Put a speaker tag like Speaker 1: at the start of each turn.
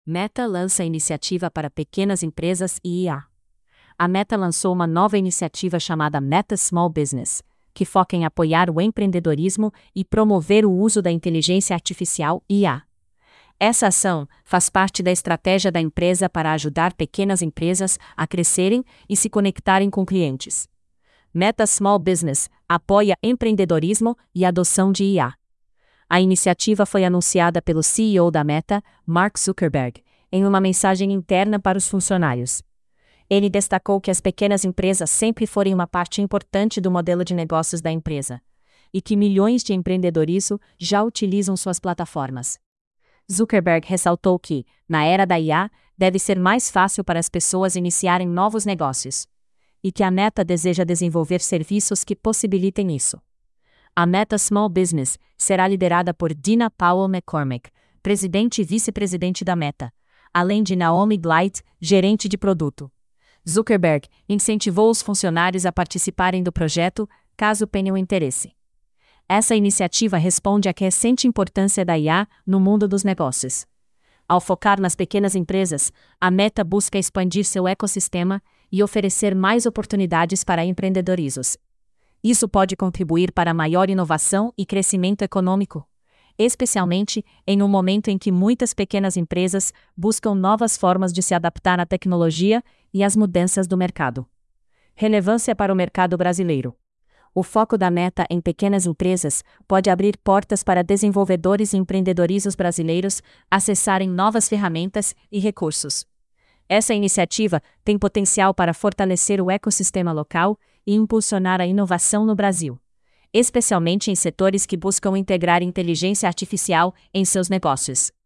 Speaker 1: Meta lança iniciativa para pequenas empresas e IA. A Meta lançou uma nova iniciativa chamada Meta Small Business, que foca em apoiar o empreendedorismo e promover o uso da inteligência artificial IA. Essa ação faz parte da estratégia da empresa para ajudar pequenas empresas a crescerem e se conectarem com clientes. Meta Small Business apoia empreendedorismo e adoção de IA. A iniciativa foi anunciada pelo CEO da Meta, Mark Zuckerberg, em uma mensagem interna para os funcionários. Ele destacou que as pequenas empresas sempre foram uma parte importante do modelo de negócios da empresa, e que milhões de empreendedores já utilizam suas plataformas. Zuckerberg ressaltou que, na era da IA, deve ser mais fácil para as pessoas iniciarem novos negócios, e que a Meta deseja desenvolver serviços que possibilitem isso. A Meta Small Business será liderada por Dina Powell McCormick, presidente e vice-presidente da Meta, além de Naomi Gleit, gerente de produto. Zuckerberg incentivou os funcionários a participarem do projeto, caso tenham interesse. Essa iniciativa responde à crescente importância da IA no mundo dos negócios. Ao focar nas pequenas empresas, a Meta busca expandir seu ecossistema e oferecer mais oportunidades para empreendedorismo. Isso pode contribuir para maior inovação e crescimento econômico, especialmente em um momento em que muitas pequenas empresas buscam novas formas de se adaptar à tecnologia e às mudanças do mercado. Relevância para o mercado brasileiro. O foco da Meta em pequenas empresas pode abrir portas para desenvolvedores e empreendedoristas brasileiros acessarem novas ferramentas e recursos. Essa iniciativa tem potencial para fortalecer o ecossistema local e impulsionar a inovação no Brasil, especialmente em setores que buscam integrar inteligência artificial em seus negócios.